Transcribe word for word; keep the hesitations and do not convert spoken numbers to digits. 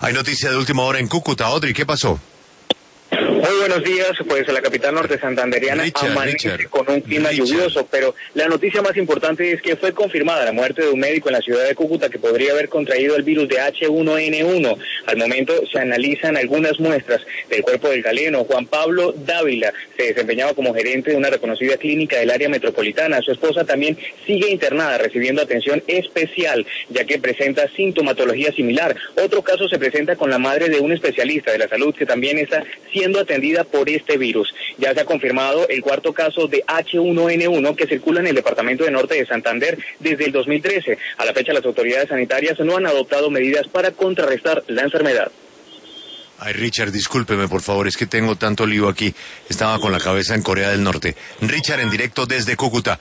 Hay noticia de última hora en Cúcuta. Audrey, ¿qué pasó? Muy buenos días, pues la capital norte santanderiana Richard, amanece Richard, con un clima Richard. lluvioso, pero la noticia más importante es que fue confirmada la muerte de un médico en la ciudad de Cúcuta que podría haber contraído el virus de H uno N uno. Al momento se analizan algunas muestras del cuerpo del galeno. Juan Pablo Dávila se desempeñaba como gerente de una reconocida clínica del área metropolitana. Su esposa también sigue internada recibiendo atención especial, ya que presenta sintomatología similar. Otro caso se presenta con la madre de un especialista de la salud que también está siendo atendida por este virus. Ya se ha confirmado el cuarto caso de H uno N uno que circula en el departamento de Norte de Santander desde el dos mil trece. A la fecha, las autoridades sanitarias no han adoptado medidas para contrarrestar la enfermedad. Ay, Richard, discúlpeme, por favor, es que tengo tanto lío aquí. Estaba con la cabeza en Corea del Norte. Richard, en directo desde Cúcuta.